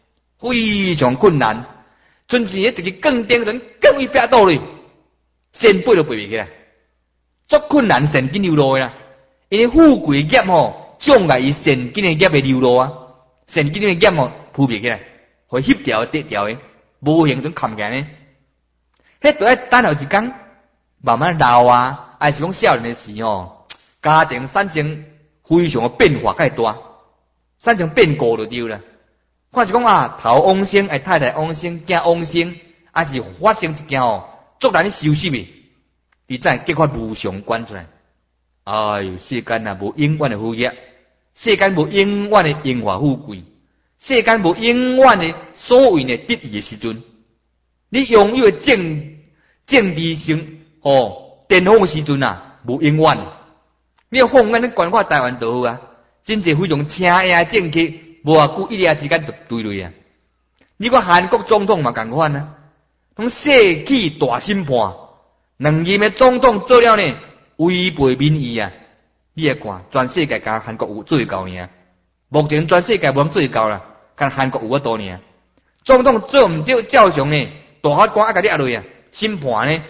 非常困难。甚至迄一个更顶人更会爬倒咧，先爬都爬袂起来，足困难神经流露啦。因为富贵业吼，障碍伊神经的业的流露啊，神经的业吼扑袂起来，会翕条跌条的，无形种扛起来呢。迄都要等后一天，慢慢老啊，还是讲少年的时哦，家庭产生非常的变化较大，产生变故就对啦。看是讲啊，头往生，哎太太往生，囝往生，还是发生一件哦，足难收拾的，伊才结发无常观出来。哎呦，世间啊无永远的富业，世间无永远的荣华富贵，世间无永远的所谓的得意的时阵，你拥有的政政治性哦巅峰的时阵啊，无永远的。你要放眼你观看台湾就好啊，真侪非常请呀政客。无偌久一夜之间就对落啊！你看韩国总统嘛共款啊，拢世纪大审判，两任的总统做了呢，违背民意啊！你来看，全世界甲韩国有最高尔，目前全世界无人最高啦，甲韩国有法度尔。总统做毋对，照常呢，大法官啊甲你压落啊，审判呢。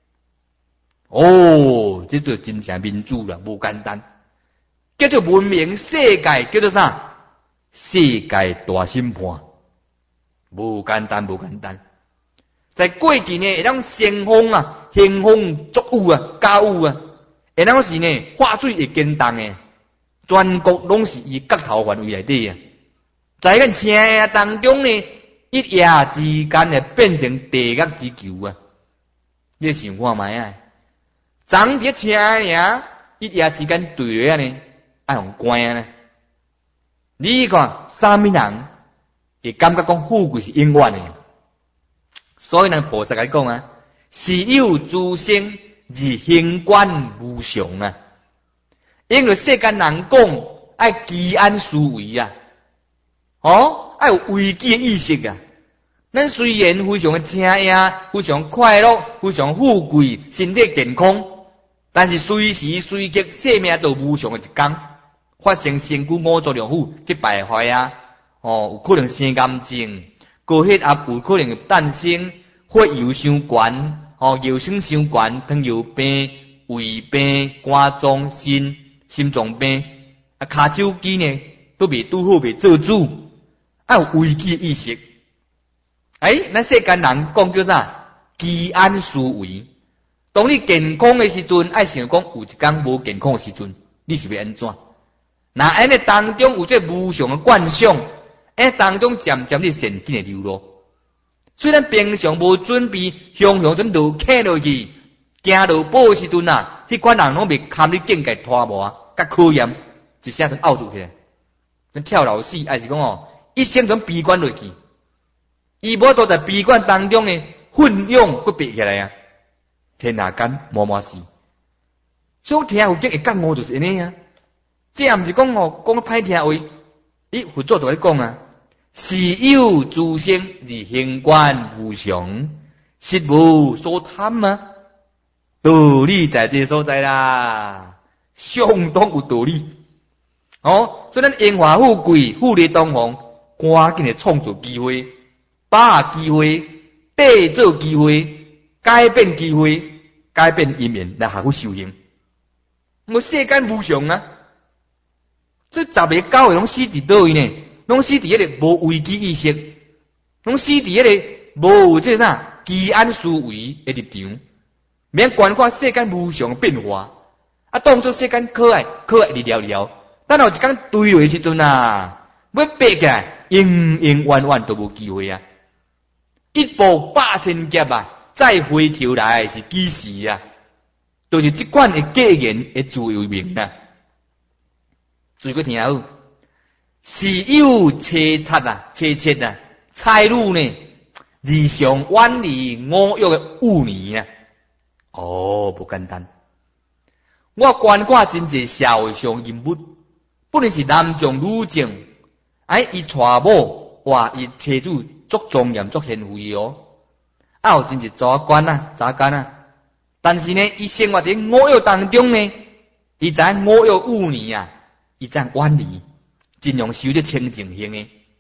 哦，这就真正民主啦，无简单，叫做文明世界，叫做啥？世界大审判，无简单，无简单。在过去呢，会当先锋啊，先锋作武啊，家武啊，会当是呢，话水会坚动的，全国拢是以角头范围内底啊。在个车啊当中呢，一夜之间呢，变成地狱之球啊！你想看卖啊？长伫车呀，一夜之间对了呢，爱用关啊呢？你看，啥物人会感觉讲富贵是永远的？所以呢，菩萨来讲啊，是有诸生而行观无常啊。因为世间人讲爱居安思危啊，哦，爱有危机的意识啊。咱虽然非常的正呀，非常快乐，非常富贵，身体健康，但是随时随刻生命都无常的一天。发生身躯五脏六腑去败坏啊！哦，有可能生癌症，高血压有可能诞生，血油伤悬，哦，药性伤悬，糖尿病、胃病、肝脏、心、心脏病，啊，骹手机呢都未拄好，未做主，啊有危机意识。哎，咱世间人讲叫啥？居安思危。当你健康的时阵，爱想讲有一天无健康的时阵，你是要安怎？那安尼当中有这无常的惯想，安当中渐渐你神经的流露。虽然平常无准备，雄雄准落客落去，行路步时阵啊，迄款人拢未堪你境界拖磨，甲考验一下就拗住起来。咱跳楼死，还是讲哦，一生从闭关落去，伊无都在闭关当中呢，奋勇佫爬起来啊，天下间默默死。所以听有经会觉悟就是安尼啊。这也毋是讲哦，讲歹听话，伊佛祖就咧讲啊，是有诸生而行观无常，实无所贪啊。道理在这所在啦，相当有道理。哦，所以咱荣华富贵、富丽堂皇，赶紧的创造机会，把握机会，缔造机会，改变机会，改变因缘来下去修行。我世间无常啊！这十个九个拢死伫倒位呢？拢死伫迄个无危机意识，拢死伫迄个无这啥居安思危的立场，免观看世间无常变化，啊，当作世间可爱可爱的聊聊。等有一天对落时阵啊，要爬起来，永永远远都无机会啊！一步百千劫啊，再回头来是几时啊？就是这款的格言的座右铭啊。注意听好，是有切切啊，切切啊，财路呢，日常远离五欲的污泥啊。哦，不简单。我观看真侪社会上人物，不论是男众女众，哎，伊娶某，哇，伊妻子足庄严足贤惠哦，啊，有真侪查官啊，查官啊。但是呢，伊生活伫五欲当中呢，伊知五欲污泥啊。伊这样远离，尽量修这清净性的，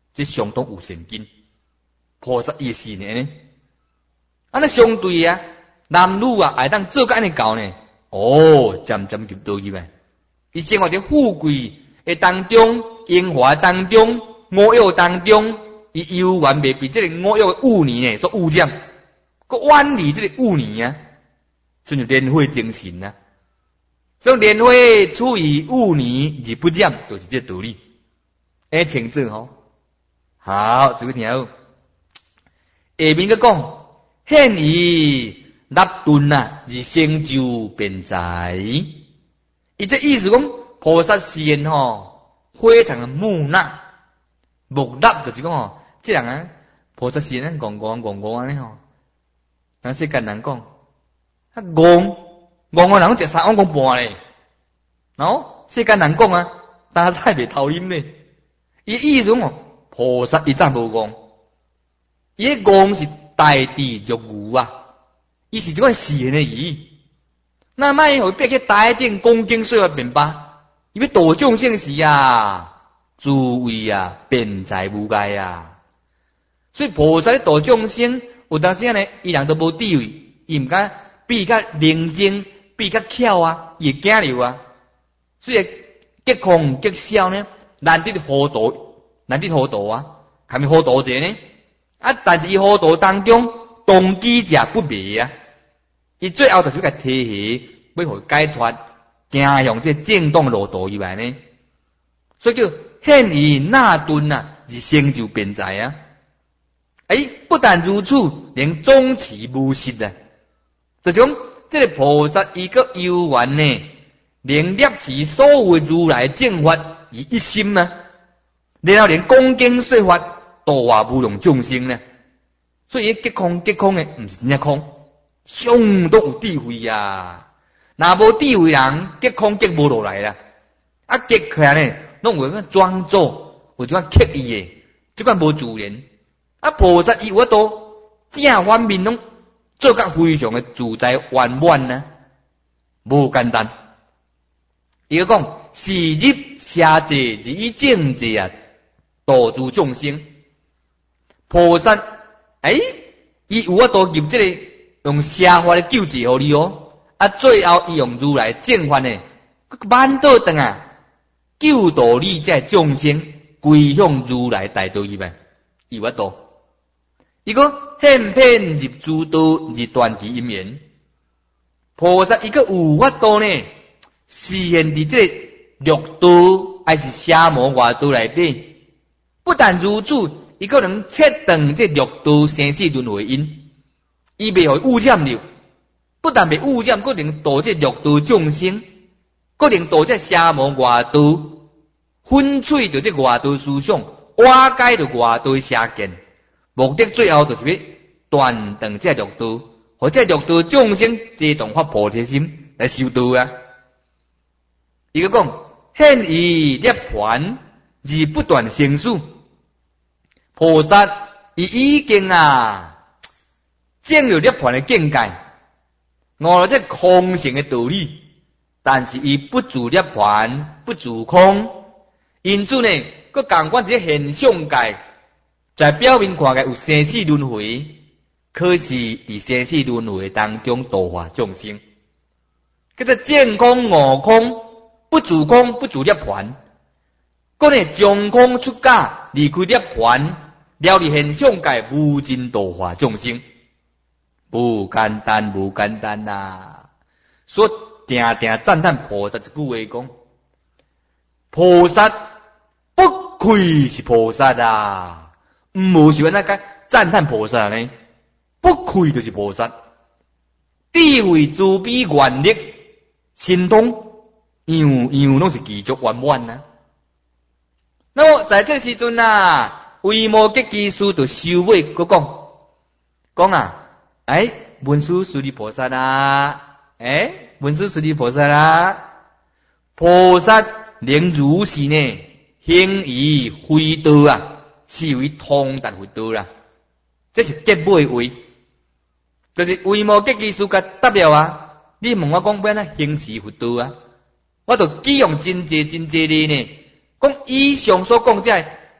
这相当有善根。菩萨也是呢，啊那相对啊，男女啊，爱当做个安尼搞呢，哦，渐渐入道去呗。伊生活在富贵的当中，荣华当中，五欲当中，伊犹原未被这个五欲的污泥呢所污染，佮远离这个污泥啊，所以莲花精神啊。所以莲花处于污泥而不染，就是这道理。哎，清楚吼。好，注意听好。下面个讲，现以立顿啊，而成就辩才。伊这意思讲，菩萨现吼非常的木讷，木讷就是讲吼，这人啊，菩萨现讲讲讲讲安尼吼，那世间人讲，啊戆戆个人食三碗公半咧，然后世间人讲啊，打菜袂偷啉咧，伊意思讲，菩萨伊真无戆。伊个戆是大智若愚啊，伊是一款示现的义。那卖互别去台顶恭敬说法便罢，伊要度众生时啊，诸位啊，辩才无碍啊。所以菩萨咧度众生，有当时呢，伊人都无智慧，伊毋敢比较灵精，比较巧啊，伊会惊流啊。所以极空极小呢，难得糊涂，难得糊涂啊，看咪糊涂者呢？啊！但是伊糊涂当中，动机者不灭啊！伊最后就是要甲提起，要互解脱，行向这正当路途以外呢。所以叫现以纳顿啊，是成就辩才啊！哎，不但如此，连终其无失啊！就讲这个菩萨伊个有缘呢，连摄持所有如来正法于一心啊，然后连恭敬说法。度化无量众生呢，所以极空极空的，毋是真正空，相当有智慧呀。若无智慧人，极空极无落来啦。啊，极起来呢，拢有个装作，有一款刻意的，即款无自然。啊，菩萨伊有法度正反面拢做甲非常的自在圆满呢，无简单。伊个讲是入社界而以正智啊，度诸众生。菩萨，哎，伊有法度入这个用社法的救济互你哦，啊，最后伊用如来正法呢，满倒转啊，救度你这众生归向如来大道以外，有法度。伊个现遍入诸道而断其因缘，菩萨伊个有法度呢，实现伫这个六道还是奢摩外道内底，不但如此。伊个能切断这六道生死轮回因，伊袂互污染了，不但袂污染，佫能度这六道众生，佫能度这奢摩外道，粉碎着这外道思想，瓦解着外道邪见，目的最后就是要断断这六道，或者六道众生自动发菩提心来修道啊。伊个讲现以涅槃而不断生死。菩萨伊已经啊，证了涅槃的境界，悟了这空性的道理，但是伊不住涅槃，不住空，因此呢，佮共款这现象界，在表面看起有生死轮回，可是伫生死轮回当中度化众生，叫做见空悟空，不住空，不住涅槃，佮呢将空出假，离开涅槃。了离现象界无尽度化众生，无简单，无简单呐、啊！所以定定赞叹菩萨一句话讲：菩萨不愧是菩萨啊！毋是安那个赞叹菩萨呢？不愧就是菩萨，智慧慈悲愿力神通，样样拢是具足圆满啊！那么在这时阵啊。为摩诘基师就收尾，佮讲讲啊，哎，文殊师利菩萨啦，哎，文殊师利菩萨啦，菩萨能如是呢，行于非道啊，是为通达佛道啦，这是结尾话，就是为摩诘基师甲答了啊，你问我讲要安怎行持佛道啊，我就记用真济真济哩呢，讲以上所讲这。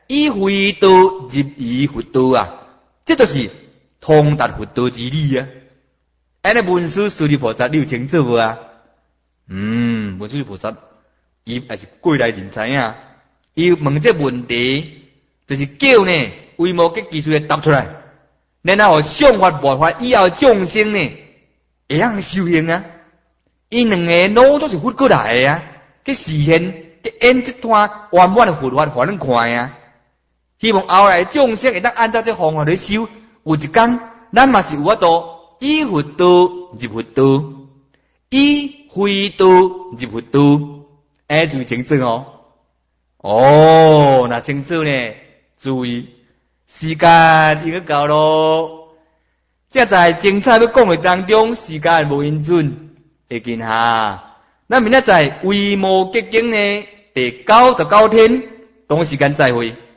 以非道入于佛道啊，这就是通达佛道之理啊。安尼文殊师利菩萨你有清楚无啊？嗯，文殊师利菩萨伊也是过来人才啊。伊问这问题，就是叫呢为无嘅技术来答出来，然后想法办法以后众生呢会样修行啊。伊两个脑都是佛过来的啊，去实现去演这段圆满的佛法，互咱看啊。希望后来众生会当按照这方法来修，有一天咱嘛是有法度以佛道入佛道，以非道入佛道，哎，注意清楚哦。哦，那清楚呢？注意，时间已经到咯。这在精彩要讲的当中，时间无允准，会见下。咱明仔载为无结经呢，第九十九天，同时间再会。